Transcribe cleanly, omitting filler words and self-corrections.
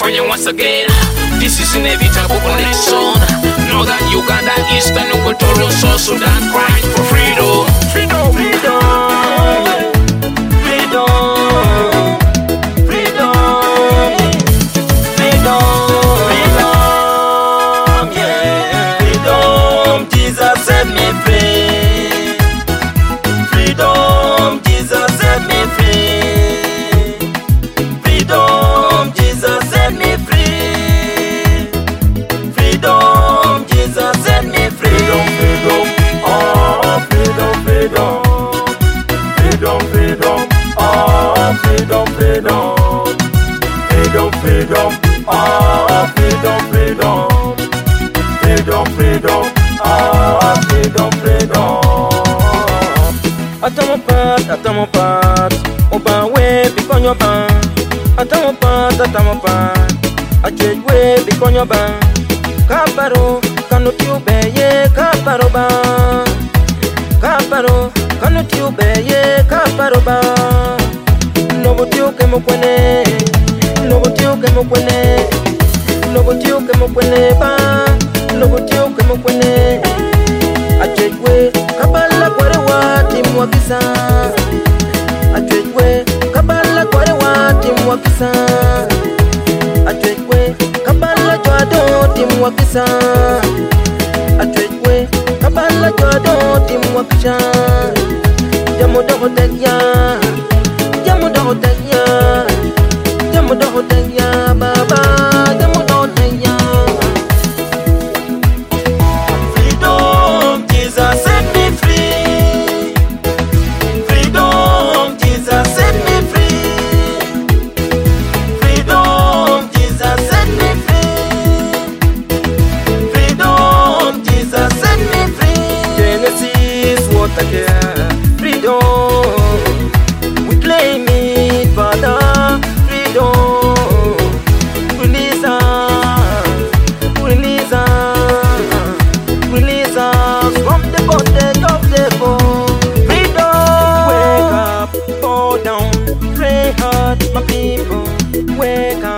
California once again. This is inevitable connection. Northern Uganda, Eastern Equatorial South Sudan, crying for freedom. Freedom, freedom, freedom, freedom, freedom, freedom, yeah. Freedom, Jesus set me free. Freedom, Jesus set me free. Freedom, Jesus set me free. Freedom, Jesus set me free. Freedom, freedom, oh, freedom, freedom. Freedom, freedom, oh, freedom, freedom. Freedom, freedom, oh, freedom, freedom. Freedom, freedom, oh, freedom, freedom. Atamopat, oba we bikonyo ban. Atamopat, achejwe bikonyo ban. Kaparo, kanutiu beye, kaparo ban. Kaparo, kanutiu beye, kaparo ban. Nobotiu ke mokwene, nobotiu ke mokwene, nobotiu ke mokwene ban, nobotiu ke mokwene. Achejwe, kabala kware wati mwakisa. Achejwe, kabala kware wati mwakisa. Achejwe, kabala jwado timwakisa. Achejwe, kabala jwado timwakisha. Jamudoho tegya, jamudoho tegya, jamudoho tegya, baba, jamudoho tegya. Freedom, Jesus set me free. Freedom, Jesus set me free. Freedom, Jesus set me free. Freedom, Jesus set me free. Genesis, what I care. Freedom, we claim it, Father. Freedom, release us, release us, release us from the bondage of the foe. Freedom, wake up, fall down, pray hard, my people. Wake up.